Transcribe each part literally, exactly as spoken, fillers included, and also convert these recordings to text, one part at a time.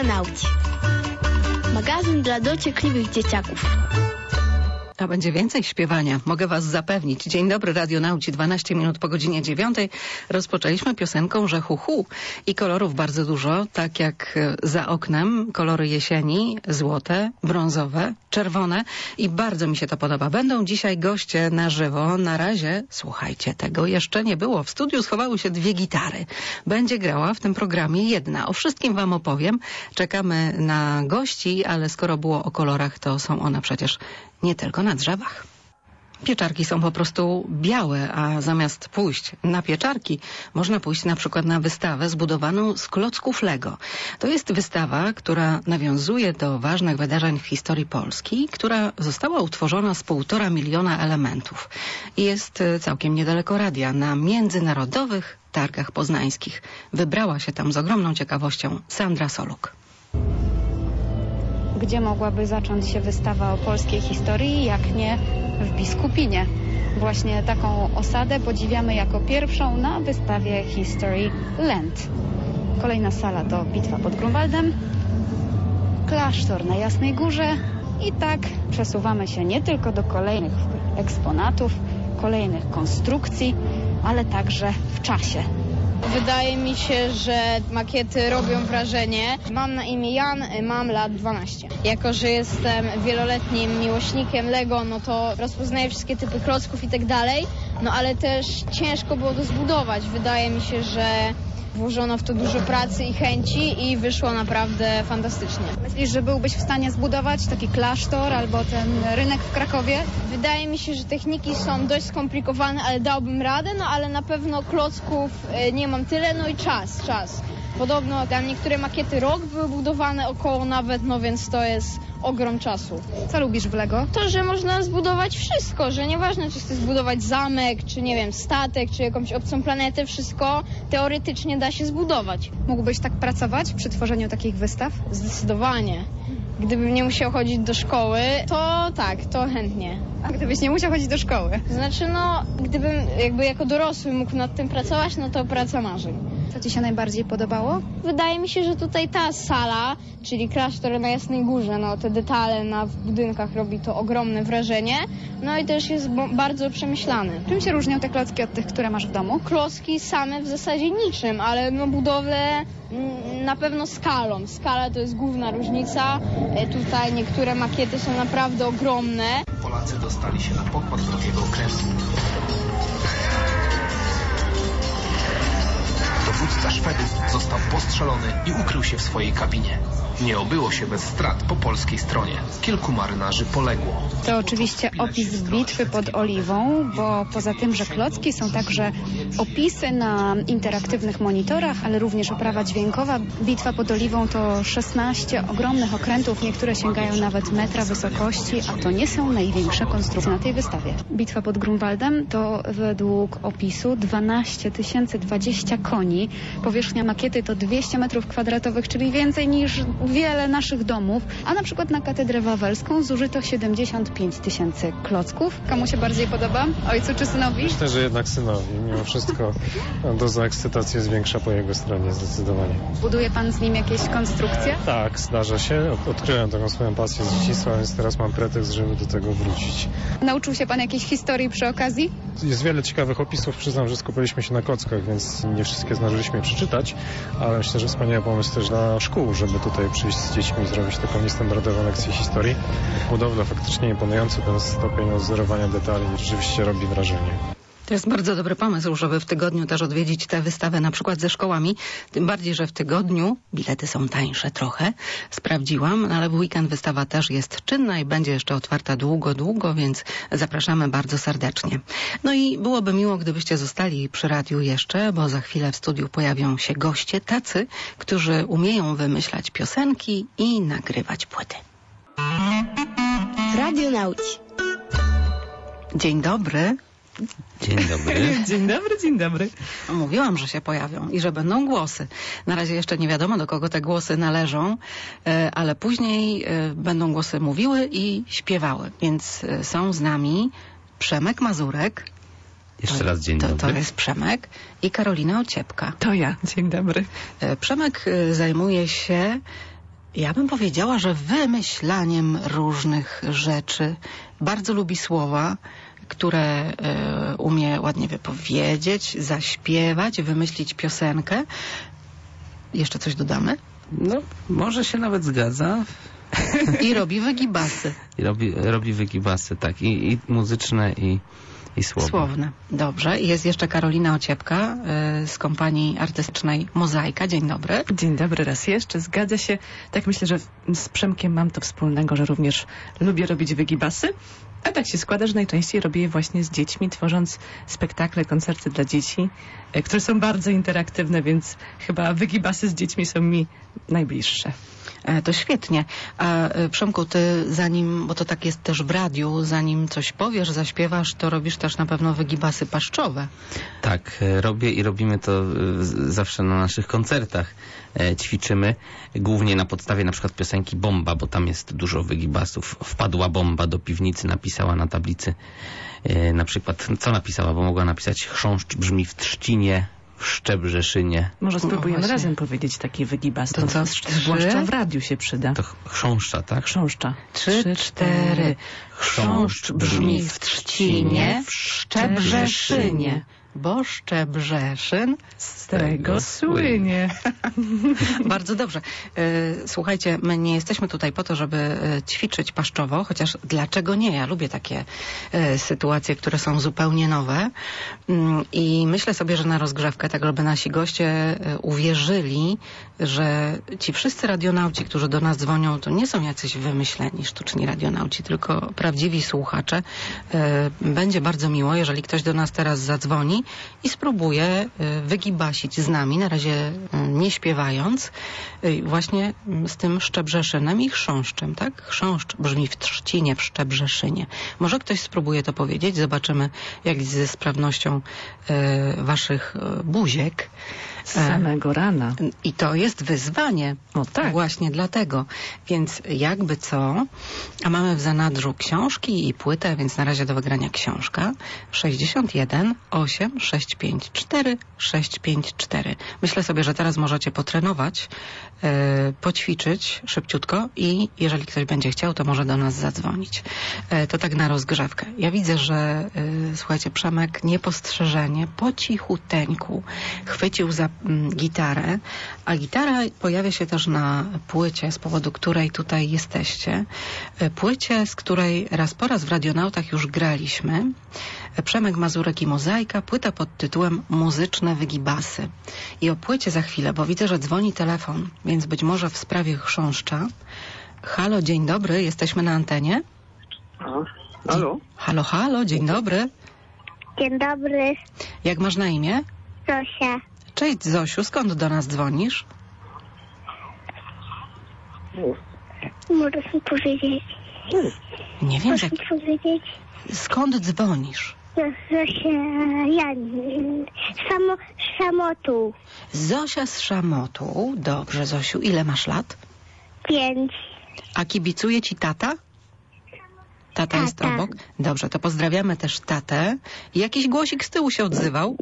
Radionauci. Magazyn dla dociekliwych dzieciaków. A będzie więcej śpiewania, mogę was zapewnić. Dzień dobry, Radionauci, dwanaście minut po godzinie dziewiątej. Rozpoczęliśmy piosenką, że hu hu i kolorów bardzo dużo, tak jak za oknem, kolory jesieni, złote, brązowe, czerwone i bardzo mi się to podoba. Będą dzisiaj goście na żywo. Na razie, słuchajcie, tego jeszcze nie było. W studiu schowały się dwie gitary. Będzie grała w tym programie jedna. O wszystkim wam opowiem. Czekamy na gości, ale skoro było o kolorach, to są one przecież nie tylko na drzewach. Pieczarki są po prostu białe, a zamiast pójść na pieczarki, można pójść na przykład na wystawę zbudowaną z klocków Lego. To jest wystawa, która nawiązuje do ważnych wydarzeń w historii Polski, która została utworzona z półtora miliona elementów. I jest całkiem niedaleko radia, na Międzynarodowych Targach Poznańskich. Wybrała się tam z ogromną ciekawością Sandra Soluk. Gdzie mogłaby zacząć się wystawa o polskiej historii, jak nie w Biskupinie. Właśnie taką osadę podziwiamy jako pierwszą na wystawie History Land. Kolejna sala to Bitwa pod Grunwaldem, klasztor na Jasnej Górze i tak przesuwamy się nie tylko do kolejnych eksponatów, kolejnych konstrukcji, ale także w czasie. Wydaje mi się, że makiety robią wrażenie. Mam na imię Jan, mam lat dwanaście. Jako że jestem wieloletnim miłośnikiem Lego, no to rozpoznaję wszystkie typy klocków i tak dalej, no ale też ciężko było to zbudować. Wydaje mi się, że włożono w to dużo pracy i chęci i wyszło naprawdę fantastycznie. Myślisz, że byłbyś w stanie zbudować taki klasztor albo ten rynek w Krakowie? Wydaje mi się, że techniki są dość skomplikowane, ale dałbym radę, no ale na pewno klocków nie mam tyle, no i czas, czas. Podobno tam niektóre makiety rok były budowane około nawet, no więc to jest ogrom czasu. Co lubisz w Lego? To, że można zbudować wszystko, że nieważne, czy chcesz zbudować zamek, czy nie wiem, statek, czy jakąś obcą planetę, wszystko teoretycznie da się zbudować. Mógłbyś tak pracować przy tworzeniu takich wystaw? Zdecydowanie. Gdybym nie musiał chodzić do szkoły, to tak, to chętnie. A gdybyś nie musiał chodzić do szkoły? Znaczy, no, gdybym jakby jako dorosły mógł nad tym pracować, no to praca marzeń. Co ci się najbardziej podobało? Wydaje mi się, że tutaj ta sala, czyli klasztor na Jasnej Górze, no te detale na budynkach robi to ogromne wrażenie, no i też jest bardzo przemyślany. Czym się różnią te klocki od tych, które masz w domu? Klocki same w zasadzie niczym, ale no budowlę na pewno skalą. Skala to jest główna różnica. Tutaj niektóre makiety są naprawdę ogromne. Polacy dostali się na pokład wrogiego okrętu. Dowódca Szwedów został postrzelony i ukrył się w swojej kabinie. Nie obyło się bez strat po polskiej stronie. Kilku marynarzy poległo. To oczywiście opis bitwy pod Oliwą, bo poza tym, że klocki, są także opisy na interaktywnych monitorach, ale również oprawa dźwiękowa. Bitwa pod Oliwą to szesnaście ogromnych okrętów, niektóre sięgają nawet metra wysokości, a to nie są największe konstrukcje na tej wystawie. Bitwa pod Grunwaldem to według opisu dwanaście tysięcy dwadzieścia koni. Powierzchnia makiety to dwieście metrów kwadratowych, czyli więcej niż wiele naszych domów, a na przykład na Katedrę Wawelską zużyto siedemdziesiąt pięć tysięcy klocków. Komu się bardziej podoba? Ojcu czy synowi? Myślę, że jednak synowi. Mimo wszystko doza ekscytacji jest większa po jego stronie, zdecydowanie. Buduje pan z nim jakieś konstrukcje? Tak, zdarza się. Od, odkryłem taką swoją pasję z dzieciństwa, więc teraz mam pretekst, żeby do tego wrócić. Nauczył się pan jakiejś historii przy okazji? Jest wiele ciekawych opisów. Przyznam, że skupiliśmy się na klockach, więc nie wszystkie zdążyliśmy przeczytać, ale myślę, że wspaniały pomysł też dla szkół, żeby tutaj przyjść z dziećmi i zrobić taką niestandardową lekcję historii. Budowla faktycznie imponująca, ten stopień odzorowania detali rzeczywiście robi wrażenie. To jest bardzo dobry pomysł, żeby w tygodniu też odwiedzić tę wystawę na przykład ze szkołami. Tym bardziej, że w tygodniu bilety są tańsze trochę. Sprawdziłam, ale w weekend wystawa też jest czynna i będzie jeszcze otwarta długo, długo, więc zapraszamy bardzo serdecznie. No i byłoby miło, gdybyście zostali przy radiu jeszcze, bo za chwilę w studiu pojawią się goście, tacy, którzy umieją wymyślać piosenki i nagrywać płyty. Radionauci. Dzień dobry. Dzień dobry. Dzień dobry, dzień dobry. Mówiłam, że się pojawią i że będą głosy. Na razie jeszcze nie wiadomo, do kogo te głosy należą, ale później będą głosy mówiły i śpiewały. Więc są z nami Przemek Mazurek. Jeszcze to, raz dzień to, dobry. To jest Przemek i Karolina Ociepka. To ja. Dzień dobry. Przemek zajmuje się Ja bym powiedziała, że wymyślaniem różnych rzeczy. Bardzo lubi słowa, które e, umie ładnie wypowiedzieć, zaśpiewać, wymyślić piosenkę. Jeszcze coś dodamy? No, może się nawet zgadza. I robi wygibasy. I robi, robi wygibasy, tak. I, i muzyczne, i, i słowne. Słowne. Dobrze. I jest jeszcze Karolina Ociepka y, z kompanii artystycznej Mozaika. Dzień dobry. Dzień dobry raz jeszcze. Zgadza się. Tak myślę, że z Przemkiem mam to wspólnego, że również lubię robić wygibasy. A tak się składa, że najczęściej robię je właśnie z dziećmi, tworząc spektakle, koncerty dla dzieci, y, które są bardzo interaktywne, więc chyba wygibasy z dziećmi są mi najbliższe. E, to świetnie. A e, Przemku, ty zanim, bo to tak jest też w radiu, zanim coś powiesz, zaśpiewasz, to robisz też na pewno wygibasy paszczowe. Tak, e, robię i robimy to e, z- zawsze na naszych koncertach. E, ćwiczymy, głównie na podstawie na przykład piosenki Bomba, bo tam jest dużo wygibasów. Wpadła bomba do piwnicy, napisała na tablicy e, na przykład, co napisała, bo mogła napisać: chrząszcz brzmi w trzcinie, w Szczebrzeszynie. Może spróbujemy No właśnie. razem powiedzieć taki wygibas. To co, z- zwłaszcza w radiu się przyda. To ch- chrząszcza, tak? Chrząszcza. Trzy, cztery. Chrząszcz brzmi w Trzcinie, w Szczebrzeszynie. Bo Szczebrzeszyn Z tego słynie. Bardzo dobrze. E, Słuchajcie, my nie jesteśmy tutaj po to, żeby e, ćwiczyć paszczowo, chociaż dlaczego nie? Ja lubię takie e, sytuacje, które są zupełnie nowe. Mm, I myślę sobie, że na rozgrzewkę, tak żeby nasi goście e, uwierzyli, że ci wszyscy radionauci, którzy do nas dzwonią, to nie są jacyś wymyśleni sztuczni radionauci, tylko prawdziwi słuchacze. E, Będzie bardzo miło, jeżeli ktoś do nas teraz zadzwoni i spróbuje y, wygibasić z nami, na razie y, nie śpiewając, y, właśnie y, z tym Szczebrzeszynem i chrząszczem, tak? Chrząszcz brzmi w Trzcinie, w Szczebrzeszynie. Może ktoś spróbuje to powiedzieć, zobaczymy, jak ze sprawnością y, waszych y, buziek. Z samego rana. I to jest wyzwanie. O tak. Właśnie dlatego. Więc jakby co, a mamy w zanadrzu książki i płytę, więc na razie do wygrania książka. sześćdziesiąt jeden osiem sześć pięć cztery sześć pięć cztery. Myślę sobie, że teraz możecie potrenować, yy, poćwiczyć szybciutko i jeżeli ktoś będzie chciał, to może do nas zadzwonić. Yy, to tak na rozgrzewkę. Ja widzę, że yy, słuchajcie, Przemek niepostrzeżenie, po cichuteńku chwycił za mm, gitarę, a gitara pojawia się też na płycie, z powodu której tutaj jesteście. Yy, Płycie, z której raz po raz w Radionautach już graliśmy. Przemek Mazurek i Mozaika, płyta pod tytułem Muzyczne wygibasy. I o płycie za chwilę, bo widzę, że dzwoni telefon, więc być może w sprawie chrząszcza. Halo, dzień dobry, jesteśmy na antenie. A, halo? Halo, halo, dzień dobry. Dzień dobry, Jak masz na imię? Zosia. Cześć Zosiu, skąd do nas dzwonisz? Możesz mi powiedzieć? Nie wiem, Możesz jak... mi powiedzieć? skąd dzwonisz? Zosia, ja samo, samotu. Zosia z Szamotu. Dobrze, Zosiu, ile masz lat? Pięć. A kibicuje ci tata? Tata jest Tata. obok? Dobrze, to pozdrawiamy też tatę. I jakiś głosik z tyłu się odzywał?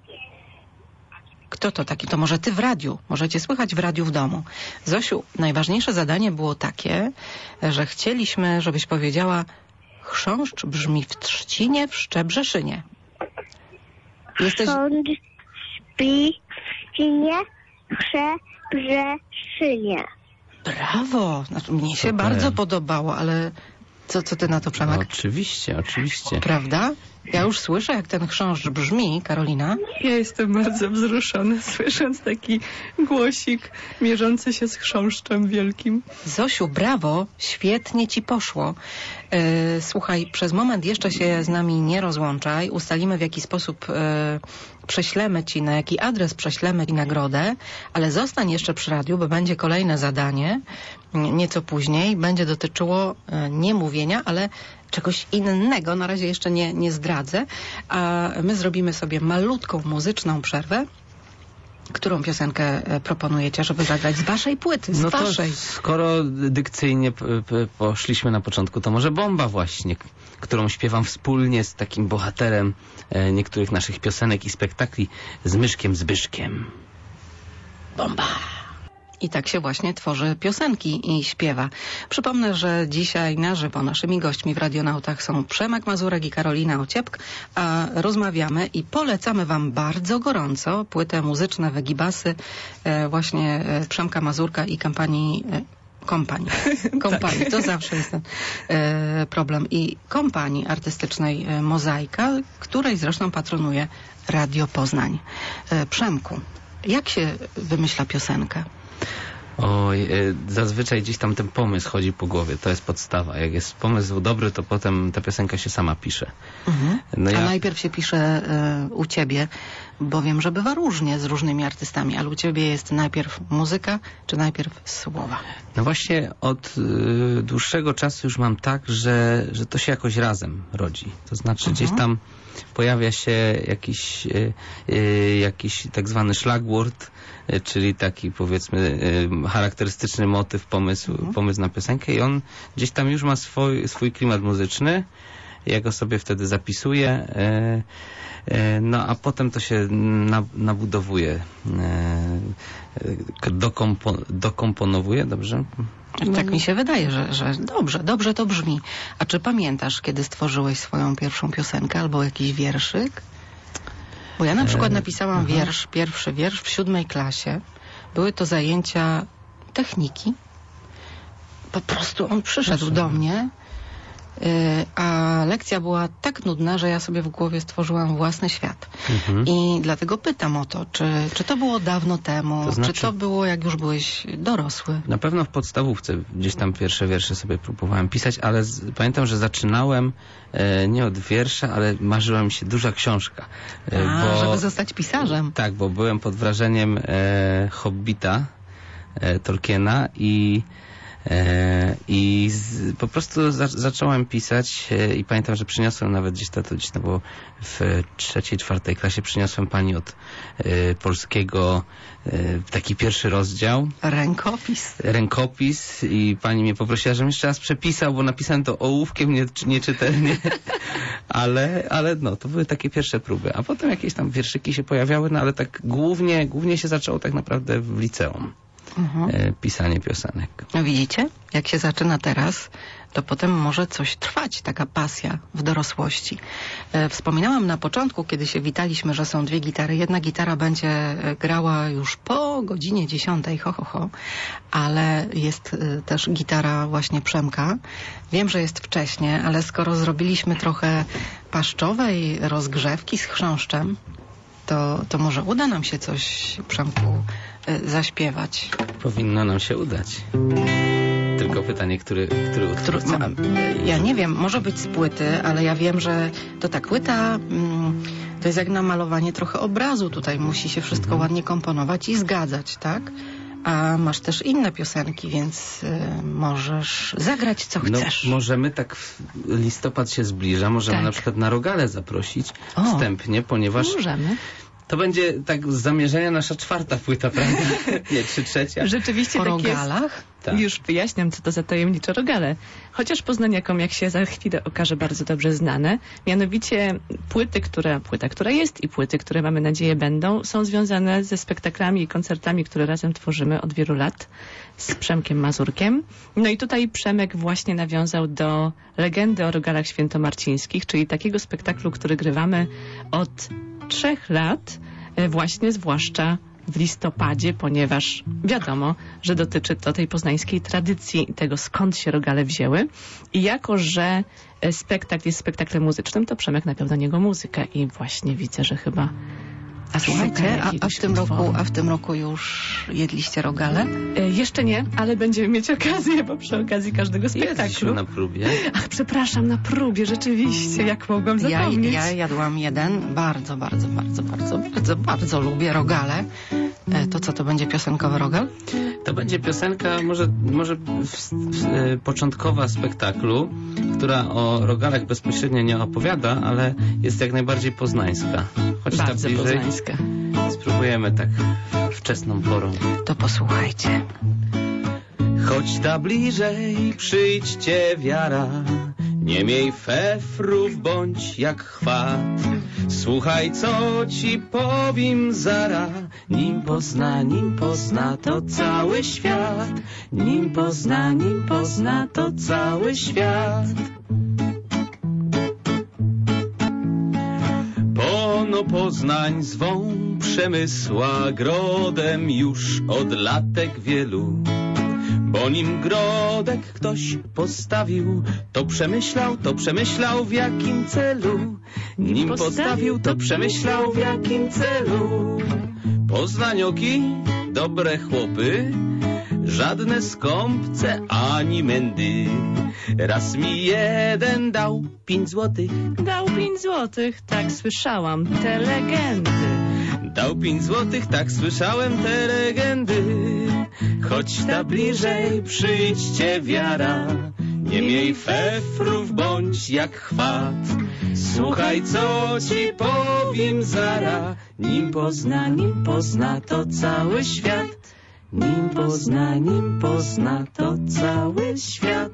Kto to taki? To może ty w radiu. Możecie słychać w radiu w domu. Zosiu, najważniejsze zadanie było takie, że chcieliśmy, żebyś powiedziała: chrząszcz brzmi w Trzcinie, w Szczebrzeszynie. Jesteś... Sąd śpi w ścinie, chrze, brzeszynie. Brawo! Znaczy, mnie się Super. bardzo podobało, ale co, co ty na to, Przemek? Oczywiście, oczywiście. Prawda? Ja już słyszę, jak ten chrząszcz brzmi, Karolina. Ja jestem bardzo wzruszona, słysząc taki głosik mierzący się z chrząszczem wielkim. Zosiu, brawo, świetnie ci poszło. E, słuchaj, przez moment jeszcze się z nami nie rozłączaj. Ustalimy, w jaki sposób e, prześlemy ci, na jaki adres prześlemy ci nagrodę, ale zostań jeszcze przy radiu, bo będzie kolejne zadanie, n- nieco później. Będzie dotyczyło e, nie mówienia, ale czegoś innego. Na razie jeszcze nie, nie zdradzę. A my zrobimy sobie malutką muzyczną przerwę. Którą piosenkę e, proponujecie, żeby zagrać z waszej płyty, z No to waszej? skoro dykcyjnie p- p- poszliśmy na początku, to może Bomba właśnie, k- którą śpiewam wspólnie z takim bohaterem e, niektórych naszych piosenek i spektakli, z Myszkiem Zbyszkiem. Bomba! I tak się właśnie tworzy piosenki i śpiewa. Przypomnę, że dzisiaj na żywo naszymi gośćmi w Radionautach są Przemek Mazurek i Karolina Ociepk, a rozmawiamy i polecamy wam bardzo gorąco płytę Muzyczne Wygibasy e, właśnie e, Przemka Mazurka i kampanii e, kompanii. Kompanii, to zawsze jest ten e, problem. I kompanii artystycznej e, Mozaika, której zresztą patronuje Radio Poznań. E, Przemku, jak się wymyśla piosenkę? Oj, y, zazwyczaj gdzieś tam ten pomysł chodzi po głowie, to jest podstawa. Jak jest pomysł dobry, to potem ta piosenka się sama pisze. Mhm. No A ja... najpierw się pisze y, u ciebie, bo wiem, że bywa różnie z różnymi artystami, ale u ciebie jest najpierw muzyka, czy najpierw słowa? No właśnie od y, dłuższego czasu już mam tak, że, że to się jakoś razem rodzi. To znaczy mhm. gdzieś tam pojawia się jakiś, y, y, jakiś tak zwany szlagwort, y, czyli taki powiedzmy y, charakterystyczny motyw, pomysł, mhm. pomysł na piosenkę i on gdzieś tam już ma swój, swój klimat muzyczny. Ja go sobie wtedy zapisuję, y, y, no a potem to się na, nabudowuje, y, dokompo, dokomponowuje, dobrze? Tak mi się wydaje, że, że dobrze, dobrze to brzmi. A czy pamiętasz, kiedy stworzyłeś swoją pierwszą piosenkę albo jakiś wierszyk? Bo ja na przykład napisałam wiersz, pierwszy wiersz w siódmej klasie. Były to zajęcia techniki. Po prostu on przyszedł do mnie, a lekcja była tak nudna, że ja sobie w głowie stworzyłam własny świat. Mhm. I dlatego pytam o to, czy, czy to było dawno temu, to znaczy, czy to było jak już byłeś dorosły? Na pewno w podstawówce gdzieś tam pierwsze wiersze sobie próbowałem pisać, ale z, pamiętam, że zaczynałem e, nie od wiersza, ale marzyła mi się duża książka. E, A, bo, żeby zostać pisarzem. Tak, bo byłem pod wrażeniem e, Hobbita e, Tolkiena i E, I z, po prostu za, zacząłem pisać e, i pamiętam, że przyniosłem nawet gdzieś to, to gdzieś to było w trzeciej, czwartej klasie, przyniosłem pani od e, polskiego e, taki pierwszy rozdział. Rękopis. Rękopis i pani mnie poprosiła, żebym jeszcze raz przepisał, bo napisałem to ołówkiem nie, nieczytelnie, ale, ale no, to były takie pierwsze próby, a potem jakieś tam wierszyki się pojawiały, no ale tak głównie, głównie się zaczęło tak naprawdę w liceum. Mhm. Pisanie piosenek. No widzicie, jak się zaczyna teraz, to potem może coś trwać, taka pasja w dorosłości. E, wspominałam na początku, kiedy się witaliśmy, że są dwie gitary. Jedna gitara będzie grała już po godzinie dziesiątej, ho, ho, ho, ale jest e, też gitara właśnie Przemka. Wiem, że jest wcześnie, ale skoro zrobiliśmy trochę paszczowej rozgrzewki z chrząszczem, to, to może uda nam się coś, Przemku, zaśpiewać. Powinno nam się udać. Tylko pytanie, który, który utwór? No, ja nie wiem, może być z płyty, ale ja wiem, że to ta płyta mm, to jest jak namalowanie trochę obrazu. Tutaj musi się wszystko mhm. ładnie komponować i zgadzać, tak? A masz też inne piosenki, więc y, możesz zagrać co no, chcesz. Możemy tak, listopad się zbliża, możemy tak. na przykład na Rogale zaprosić o, wstępnie, ponieważ... Możemy. To będzie tak z zamierzenia nasza czwarta płyta, prawda? Nie, czy trzecia. Rzeczywiście o tak rogalach? Jest. Tak. Już wyjaśniam, co to za tajemnicze rogale. Chociaż poznaniakom, jak się za chwilę okaże, bardzo dobrze znane. Mianowicie płyty, które, płyta, która jest i płyty, które mamy nadzieję będą, są związane ze spektaklami i koncertami, które razem tworzymy od wielu lat z Przemkiem Mazurkiem. No i tutaj Przemek właśnie nawiązał do legendy o rogalach świętomarcińskich, czyli takiego spektaklu, który grywamy od trzech lat, właśnie zwłaszcza w listopadzie, ponieważ wiadomo, że dotyczy to tej poznańskiej tradycji i tego, skąd się rogale wzięły. I jako, że spektakl jest spektaklem muzycznym, to Przemek napiął do niego muzykę i właśnie widzę, że chyba... A słuchajcie, a, a, w tym roku, a w tym roku już jedliście rogale? E, jeszcze nie, ale będziemy mieć okazję, bo przy okazji każdego spektaklu. Jedliśmy na próbie. Ach, przepraszam, na próbie, rzeczywiście, jak mogłam zapomnieć. Ja, ja jadłam jeden, bardzo, bardzo, bardzo, bardzo, bardzo, bardzo lubię rogale. E, to co, to będzie piosenkowy rogal? To będzie piosenka może, może w, w, e, początkowa spektaklu, która o rogalach bezpośrednio nie opowiada, ale jest jak najbardziej poznańska. Choć bardzo bliżej, poznańska. Spróbujemy tak wczesną porą. To posłuchajcie. Chodź ta bliżej, przyjdźcie wiara, Nie miej fefrów, bądź jak chwat. Słuchaj, co ci powiem zara. Nim pozna, nim pozna to cały świat. Nim pozna, nim pozna to cały świat. Pono Poznań zwą Przemysła grodem już od latek wielu. Bo nim grodek ktoś postawił, to przemyślał, to przemyślał w jakim celu. Nim postawił, to przemyślał w jakim celu. Poznanioki, dobre chłopy, żadne skąpce ani mędy. Raz mi jeden dał pięć złotych. Dał pięć złotych, tak słyszałam te legendy. Dał pięć złotych, tak słyszałem te legendy. Choć ta bliżej przyjdźcie wiara. Nie miej fefrów, bądź jak chwat. Słuchaj, co ci powiem zara. Nim pozna, nim pozna to cały świat. Nim pozna, nim pozna to cały świat.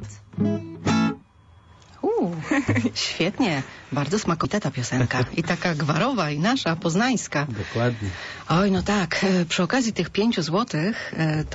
Uuu, świetnie. Bardzo smakowita ta piosenka. I taka gwarowa, i nasza, poznańska. Dokładnie. Oj, no tak. Przy okazji tych pięciu złotych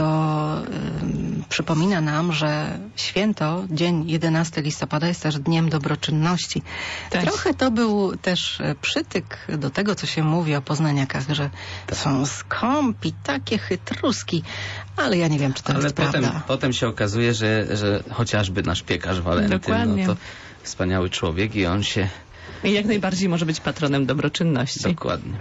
to y, przypomina nam, że święto, dzień jedenastego listopada jest też Dniem Dobroczynności. Tak. Trochę to był też przytyk do tego, co się mówi o poznaniakach, że Tak. są skąpi, takie chytruski. Ale ja nie wiem, czy to Ale jest potem, prawda. potem się okazuje, że, że chociażby nasz piekarz Walenty, Dokładnie. no to wspaniały człowiek i on się... I jak najbardziej może być patronem dobroczynności. Dokładnie.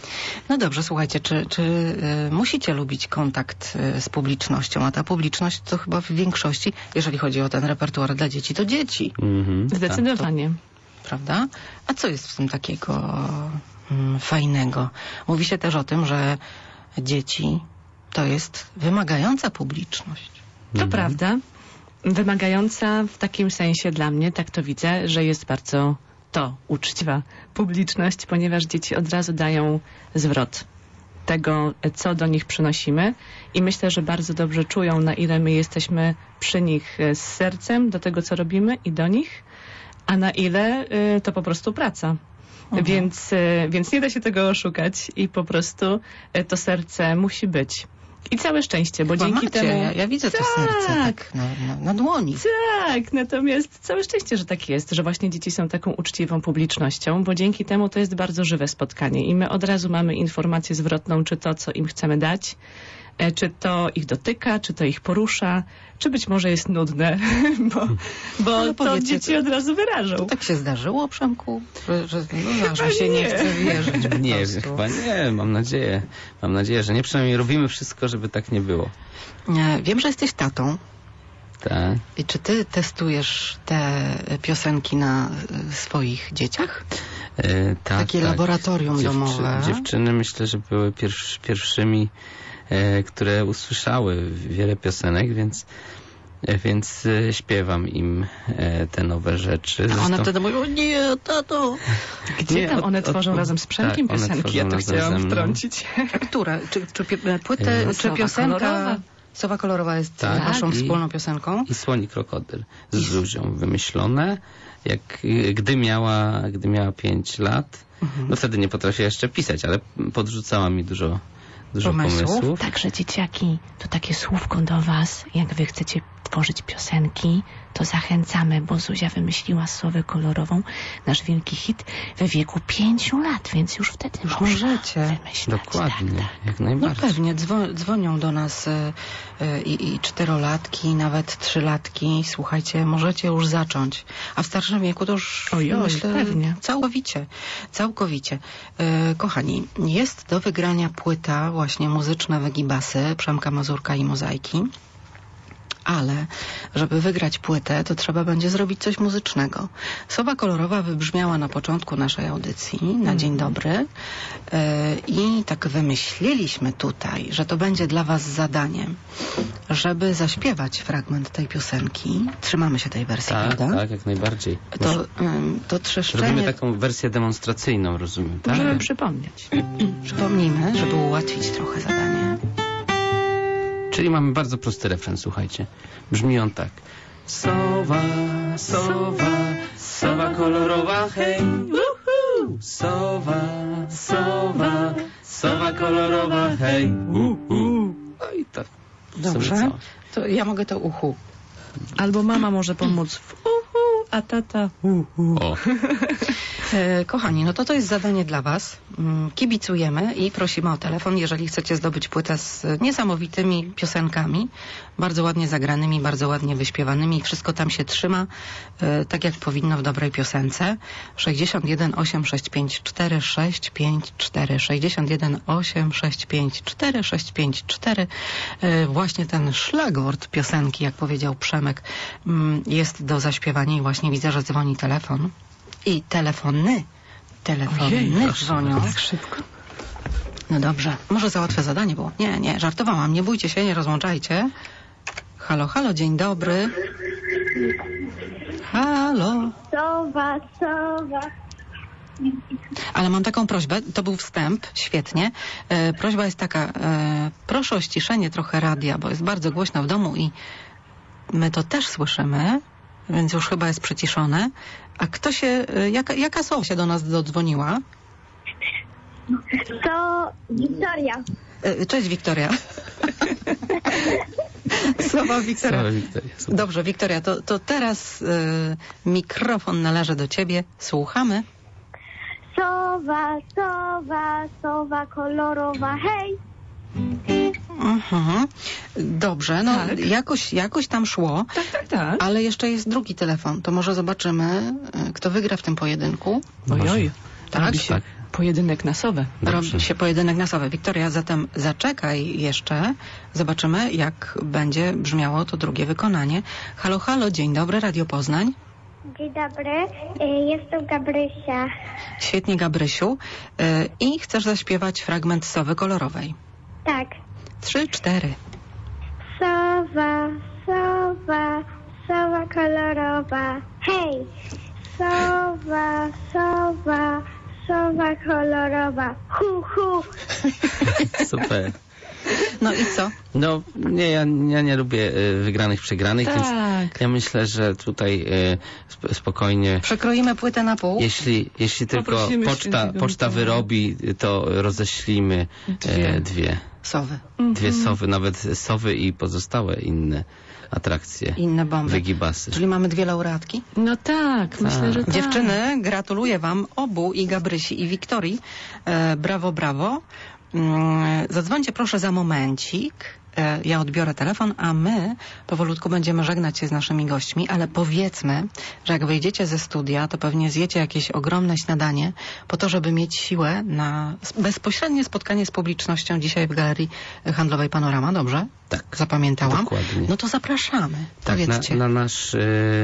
No dobrze, słuchajcie, czy, czy y, musicie lubić kontakt y, z publicznością? A ta publiczność to chyba w większości, jeżeli chodzi o ten repertuar dla dzieci, to dzieci, Mhm, Zdecydowanie. prawda? A co jest w tym takiego mm, fajnego? Mówi się też o tym, że dzieci to jest wymagająca publiczność. To prawda. Wymagająca w takim sensie dla mnie, tak to widzę, że jest bardzo to uczciwa publiczność, ponieważ dzieci od razu dają zwrot tego, co do nich przynosimy i myślę, że bardzo dobrze czują, na ile my jesteśmy przy nich z sercem do tego, co robimy i do nich, a na ile y, to po prostu praca. Mhm. Więc, y, więc nie da się tego oszukać i po prostu y, to serce musi być. I całe szczęście, bo Chyba dzięki macie, temu... ja, ja widzę to Tak. serce tak na, na, na dłoni. Tak, natomiast całe szczęście, że tak jest, że właśnie dzieci są taką uczciwą publicznością, bo dzięki temu to jest bardzo żywe spotkanie i my od razu mamy informację zwrotną, czy to, co im chcemy dać, e, czy to ich dotyka, czy to ich porusza, czy być może jest nudne, bo, bo Ale to powiedzcie, dzieci od razu wyrażą. To tak się zdarzyło, Przemku? Że, że, no, że się nie nie. chce wierzyć po Nie, prostu. chyba nie, mam nadzieję. Mam nadzieję, że nie. Przynajmniej robimy wszystko, żeby tak nie było. Nie, wiem, że jesteś tatą. Tak. I czy ty testujesz te piosenki na y, swoich dzieciach? E, tak Takie tak. laboratorium Dziewczy- domowe. Dziewczyny myślę, że były pierwsz, pierwszymi, e, które usłyszały wiele piosenek, więc, e, więc e, śpiewam im e, te nowe rzeczy. A one Zresztą- wtedy mówią, nie, tato. Gdzie Nie, tam od- one od- tworzą od- razem z Przemkiem tak, one piosenki? Ja tworzą to razem chciałam ze mną. wtrącić. A które? Czy, czy pi- płytę, E, czy Sowa piosenka? kolorowa. Sowa kolorowa jest Tak, waszą i- wspólną piosenką? I Słoń Krokodyl z Zuzią wymyślone. Jak, y, gdy miała, gdy miała pięć lat, Mhm. no wtedy nie potrafiła jeszcze pisać, ale podrzucała mi dużo, dużo Pomysłów? pomysłów. Także dzieciaki, to takie słówko do was, jak wy chcecie tworzyć piosenki, to zachęcamy, bo Zuzia wymyśliła Sowę kolorową, nasz wielki hit we wieku pięciu lat, więc już wtedy Już można możecie. wymyślać. Dokładnie, Tak, jak No najbardziej. pewnie, dzwo- dzwonią do nas y, y, i czterolatki, nawet trzylatki. Słuchajcie, możecie już zacząć. A w starszym wieku to już Oj, oj, myślę pewnie. całkowicie. Całkowicie. Y, kochani, jest do wygrania płyta właśnie muzyczne Wygibasy Przemka Mazurka i Mozaiki. Ale żeby wygrać płytę, to trzeba będzie zrobić coś muzycznego. Sowa kolorowa wybrzmiała na początku naszej audycji, na Dzień Dobry. Yy, I tak wymyśliliśmy tutaj, że to będzie dla was zadaniem, żeby zaśpiewać fragment tej piosenki. Trzymamy się tej wersji, Tak, prawda? tak, jak najbardziej. To, ym, to trzeszczenie... Robimy taką wersję demonstracyjną, rozumiem, tak? Żeby przypomnieć. Przypomnijmy, żeby ułatwić trochę zadanie. Czyli mamy bardzo prosty refren, słuchajcie. Brzmi on tak. Sowa, sowa, sowa kolorowa, hej, uhu. Sowa, sowa, sowa kolorowa, hej, uhu. No i tak. Dobrze, to ja mogę to uhu. Albo mama może pomóc w uhu, a tata uhu. O. E, kochani, no to to jest zadanie dla was. Mm, Kibicujemy i prosimy o telefon, jeżeli chcecie zdobyć płytę z niesamowitymi piosenkami, bardzo ładnie zagranymi, bardzo ładnie wyśpiewanymi. Wszystko tam się trzyma, e, tak jak powinno w dobrej piosence. sześćdziesiąt jeden osiem sześć pięć cztery sześć pięć cztery sześćdziesiąt jeden osiem sześć pięć cztery sześć pięć cztery. E, właśnie ten szlagwort piosenki, jak powiedział Przemek, mm, jest do zaśpiewania i właśnie widzę, że dzwoni telefon. I telefony, telefony Ojej, dzwonią. tak szybko. No dobrze, może załatwię zadanie było. Nie, nie, żartowałam, nie bójcie się, nie rozłączajcie. Halo, halo, dzień dobry. Halo. Sowa, sowa. Ale mam taką prośbę, to był wstęp, świetnie. E, prośba jest taka, e, proszę o ściszenie trochę radia, bo jest bardzo głośno w domu i my to też słyszymy, więc już chyba jest przyciszone. A kto się, e, jaka, jaka sowa się do nas dodzwoniła? To Wiktoria. E, cześć, Wiktoria. Sowa Wiktoria. Sowa Wiktoria, super. Dobrze, Wiktoria, to, to teraz e, mikrofon należy do ciebie. Słuchamy. Sowa, sowa, sowa kolorowa, hej. Mhm. Dobrze, no Tak. jakoś, jakoś tam szło, Tak, tak, tak. ale jeszcze jest drugi telefon. To może zobaczymy, e, kto wygra w tym pojedynku. Ojoj, Tak? robi się Tak. pojedynek na sowę. Dobrze. Robi się pojedynek na sowę. Wiktoria, zatem zaczekaj jeszcze. Zobaczymy, jak będzie brzmiało to drugie wykonanie. Halo, halo, dzień dobry, Radio Poznań. Dzień dobry, y, jestem Gabrysia. Świetnie, Gabrysiu. E, I chcesz zaśpiewać fragment sowy kolorowej. Tak. Trzy, cztery. Sowa, sowa, sowa kolorowa, hej. Sowa, sowa, sowa kolorowa, hu, hu. Super. No i co? No, nie, ja, ja nie lubię y, wygranych, przegranych, więc Tak. ja myślę, że tutaj y, sp- spokojnie, Przekroimy płytę na pół. jeśli, jeśli tylko Poprosimy poczta, świętego poczta Mikołaja. wyrobi, to roześlimy Dwie. e, dwie. Sowy. Dwie sowy, nawet sowy i pozostałe inne atrakcje. Inne bomby. Wygibasy. Czyli mamy dwie laureatki. No tak, myślę, że tak. Dziewczyny, gratuluję wam obu, i Gabrysi, i Wiktorii. E, brawo, brawo. Mm, zadzwońcie proszę za momencik. E, ja odbiorę telefon, a my powolutku będziemy żegnać się z naszymi gośćmi, ale powiedzmy, że jak wyjdziecie ze studia, to pewnie zjecie jakieś ogromne śniadanie po to, żeby mieć siłę na bezpośrednie spotkanie z publicznością dzisiaj w Galerii Handlowej Panorama. Dobrze? Tak. Zapamiętałam? Dokładnie. No to zapraszamy. Tak, na, Powiedzcie. na nasz e,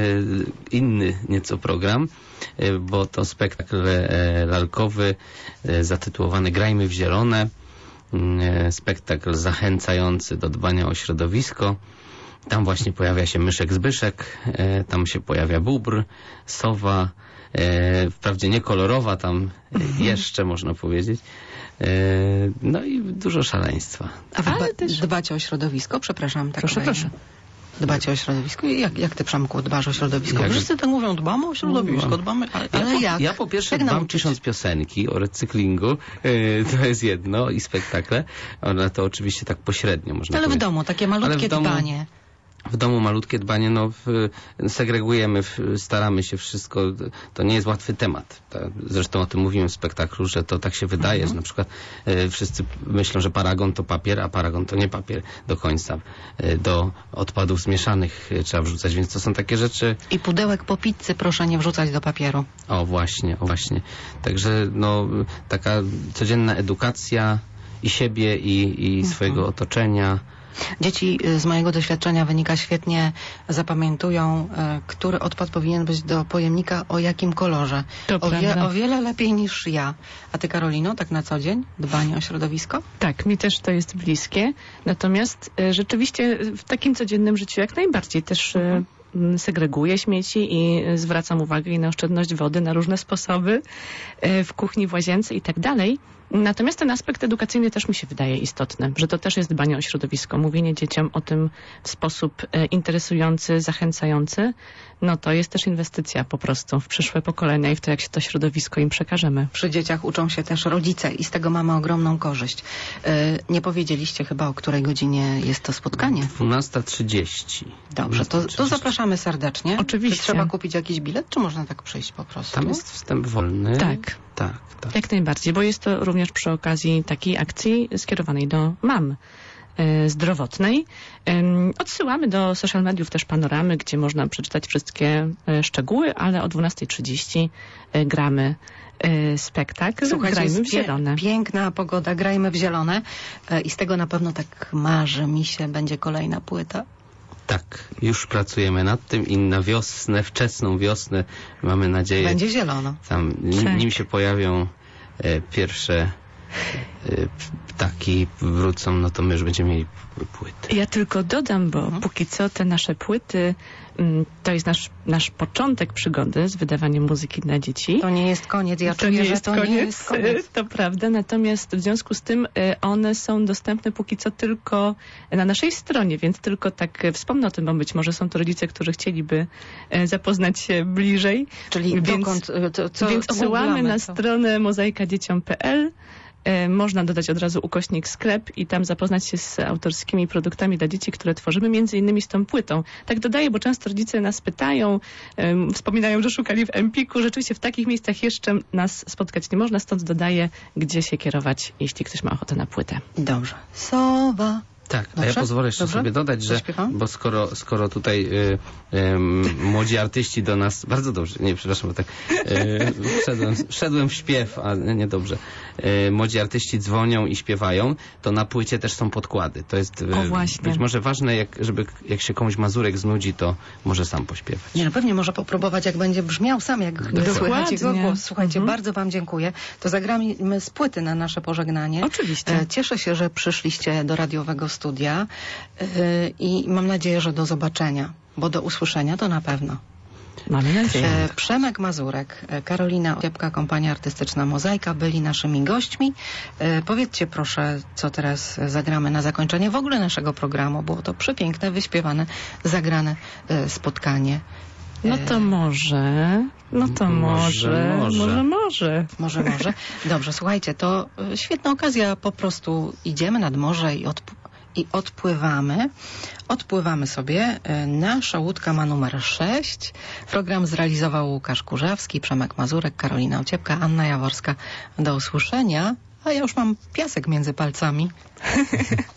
inny nieco program, e, bo to spektakl e, lalkowy e, zatytułowany Grajmy w zielone. E, spektakl zachęcający do dbania o środowisko. Tam właśnie pojawia się myszek Zbyszek, e, tam się pojawia bóbr, sowa, e, wprawdzie nie kolorowa, tam e, jeszcze można powiedzieć. E, no i dużo szaleństwa. A wy Ale dba, też- dbacie o środowisko? Przepraszam. Tak Proszę, wejdę. proszę. Dbacie o środowisko? I Jak, jak ty, Przemku, dbasz o środowisko? Jak- Wszyscy tak mówią, dbamy o środowisko, No. dbamy, ale, Ja ale po, jak? ja po pierwsze Jak dbam, nauczyć? pisząc piosenki o recyklingu, yy, to jest jedno, i spektakle, ale to oczywiście tak pośrednio można Ale w powiedzieć. domu, takie Ale malutkie w domu- dbanie. W domu malutkie dbanie, no w, segregujemy, w, staramy się wszystko, to nie jest łatwy temat. Ta, zresztą o tym mówiłem w spektaklu, że to tak się wydaje, Mhm. że na przykład e, wszyscy myślą, że paragon to papier, a paragon to nie papier do końca. E, do odpadów zmieszanych e, trzeba wrzucać, więc to są takie rzeczy. I pudełek po pizzy proszę nie wrzucać do papieru. O właśnie, o właśnie. Także no taka codzienna edukacja i siebie, i, i Mhm. swojego otoczenia. Dzieci y, z mojego doświadczenia wynika świetnie, zapamiętują, y, który odpad powinien być do pojemnika, o jakim kolorze. To O, wie, prawda. o wiele lepiej niż ja. A ty, Karolino, tak na co dzień? Dbanie o środowisko? Tak, mi też to jest bliskie. Natomiast e, rzeczywiście w takim codziennym życiu jak najbardziej też e, m, segreguję śmieci i e, zwracam uwagę i na oszczędność wody, na różne sposoby e, w kuchni, w łazience i tak dalej. Natomiast ten aspekt edukacyjny też mi się wydaje istotny, że to też jest dbanie o środowisko, mówienie dzieciom o tym w sposób e, interesujący, zachęcający, no to jest też inwestycja po prostu w przyszłe pokolenia i w to, jak się to środowisko im przekażemy. Przy dzieciach uczą się też rodzice i z tego mamy ogromną korzyść. Yy, nie powiedzieliście chyba, o której godzinie jest to spotkanie? dwunasta trzydzieści. Dobrze, to, to zapraszamy serdecznie. Oczywiście. Czy trzeba kupić jakiś bilet, czy można tak przyjść po prostu? Tam jest wstęp wolny. Tak. Tak, tak. Jak najbardziej, bo jest to również przy okazji takiej akcji skierowanej do mam zdrowotnej. Odsyłamy do social mediów też panoramy, gdzie można przeczytać wszystkie szczegóły, ale o dwunasta trzydzieści gramy spektakl. Słuchajcie, Grajmy w pie- zielone. Piękna pogoda, grajmy w zielone i z tego na pewno tak marzy mi się, będzie kolejna płyta. Tak, już pracujemy nad tym i na wiosnę, wczesną wiosnę, mamy nadzieję, Będzie zielono. tam nim, Tak. nim się pojawią e, pierwsze e, ptaki wrócą, no to my już będziemy mieli płyty. Ja tylko dodam, bo Mhm. póki co te nasze płyty, mm, to jest nasz, nasz początek przygody z wydawaniem muzyki dla dzieci. To nie jest koniec, ja to czuję, nie że jest to koniec, nie jest koniec. to prawda, natomiast w związku z tym e, one są dostępne póki co tylko na naszej stronie, więc tylko tak e, wspomnę o tym, bo być może są to rodzice, którzy chcieliby e, zapoznać się bliżej. Czyli więc, dokąd, to, co więc odsyłamy googlamy, na co? stronę mozaika dzieciom kropka pe el. E, Można dodać od razu ukośnik sklep i tam zapoznać się z autorskimi produktami dla dzieci, które tworzymy, między innymi z tą płytą. Tak dodaję, bo często rodzice nas pytają, um, wspominają, że szukali w Empiku. Rzeczywiście w takich miejscach jeszcze nas spotkać nie można, stąd dodaję, gdzie się kierować, jeśli ktoś ma ochotę na płytę. Dobrze. Sowa. Tak, a Dobrze? ja pozwolę jeszcze Dobrze? sobie dodać, że Zaśpiewam? bo skoro, skoro tutaj y, y, młodzi artyści do nas, bardzo dobrze, nie, przepraszam, bo tak y, wszedłem, wszedłem w śpiew, a nie dobrze. Y, młodzi artyści dzwonią i śpiewają, to na płycie też są podkłady. To jest y, O, właśnie. być może ważne, jak, żeby jak się komuś Mazurek znudzi, to może sam pośpiewać. Nie, no pewnie może popróbować, jak będzie brzmiał sam, jak Dokładnie. słychać jego głos. Słuchajcie, Mhm. bardzo wam dziękuję. To zagramy z płyty na nasze pożegnanie. Oczywiście. E, Cieszę się, że przyszliście do radiowego studia e, i mam nadzieję, że do zobaczenia, bo do usłyszenia to na pewno. Mamy nadzieję. E, Przemek Mazurek, e, Karolina Ociepka, kompania artystyczna Mozaika byli naszymi gośćmi. E, Powiedzcie proszę, co teraz zagramy na zakończenie w ogóle naszego programu. Było to przepiękne, wyśpiewane, zagrane e, spotkanie. No to może, no to może, Może, może, może. może. Może, może. Dobrze, słuchajcie, to e, świetna okazja. Po prostu idziemy nad morze i, odp- i odpływamy. Odpływamy sobie. E, Nasza łódka ma numer sześć. Program zrealizował Łukasz Kurzawski, Przemek Mazurek, Karolina Ociepka, Anna Jaworska. Do usłyszenia. A ja już mam piasek między palcami.